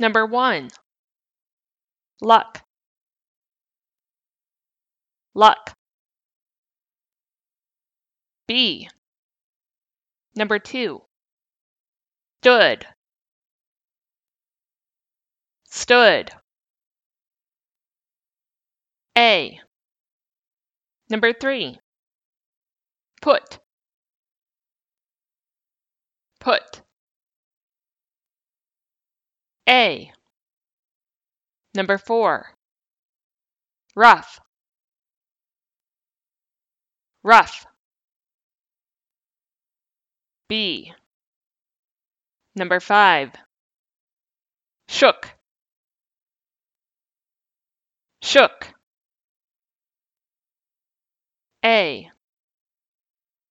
Number 1, luck, luck. B. Number 2, stood, stood. A. Number 3, put, put. A. Number 4, rough, rough. B. Number 5, shook, shook. A.